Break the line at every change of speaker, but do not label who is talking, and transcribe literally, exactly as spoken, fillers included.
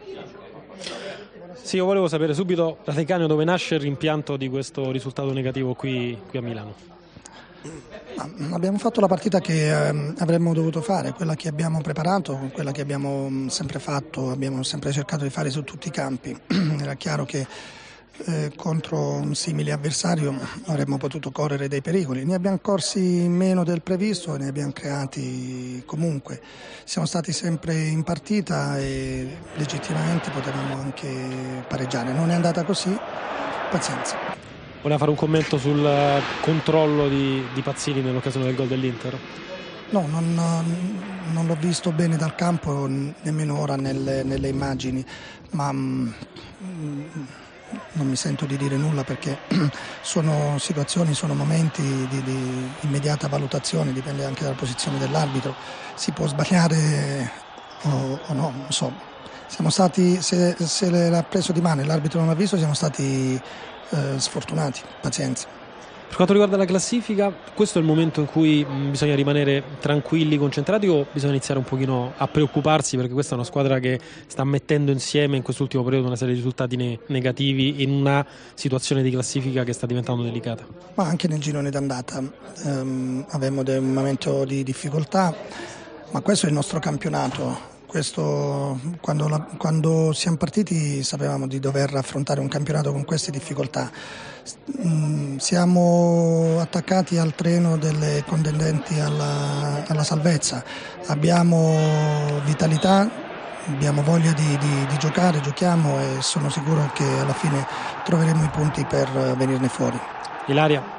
Sì, io volevo sapere subito da Tecano dove nasce il rimpianto di questo risultato negativo qui, qui a Milano.
Abbiamo fatto la partita che eh, avremmo dovuto fare, quella che abbiamo preparato, quella che abbiamo mh, sempre fatto, abbiamo sempre cercato di fare su tutti i campi. Era chiaro che eh, contro un simile avversario avremmo potuto correre dei pericoli, ne abbiamo corsi meno del previsto e ne abbiamo creati comunque. Siamo stati sempre in partita e legittimamente potevamo anche pareggiare, non è andata così, pazienza.
Voleva fare un commento sul controllo di, di Pazzini nell'occasione del gol dell'Inter?
No, non, non l'ho visto bene dal campo, nemmeno ora nelle, nelle immagini, ma mm, non mi sento di dire nulla perché sono situazioni, sono momenti di, di immediata valutazione, dipende anche dalla posizione dell'arbitro, si può sbagliare o, o no, non so. Siamo stati, se, se l'ha preso di mano e l'arbitro non l'ha visto, siamo stati eh, sfortunati, pazienza.
Per quanto riguarda la classifica, questo è il momento in cui bisogna rimanere tranquilli, concentrati, o bisogna iniziare un pochino a preoccuparsi, perché questa è una squadra che sta mettendo insieme in quest'ultimo periodo una serie di risultati ne- negativi in una situazione di classifica che sta diventando delicata?
Ma anche nel girone d'andata ehm, avevamo un momento di difficoltà, ma questo è il nostro campionato. Questo, quando, la, quando siamo partiti sapevamo di dover affrontare un campionato con queste difficoltà. Mm, siamo attaccati al treno delle contendenti alla, alla salvezza, abbiamo vitalità, abbiamo voglia di, di, di giocare, giochiamo e sono sicuro che alla fine troveremo i punti per venirne fuori.
Ilaria?